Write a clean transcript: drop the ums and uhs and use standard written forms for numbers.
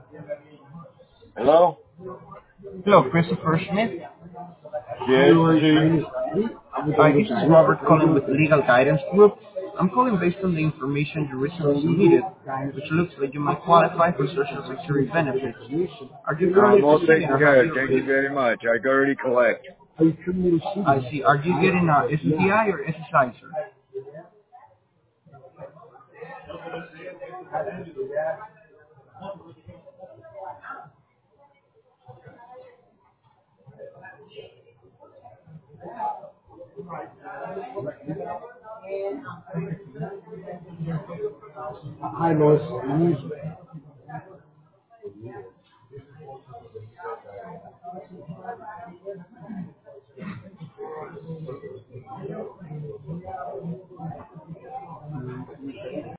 Hello? Hello, Christopher Smith. Yes, Hi, this is Robert calling with Legal Guidance Group. I'm calling based on the information you recently submitted, which looks like you might qualify for Social Security benefits. Are you currently I'm all receiving taken or have care of. you Thank you already? very much. I already collect. I see. Are you getting SSDI or SSI, sir? Hi, Lois.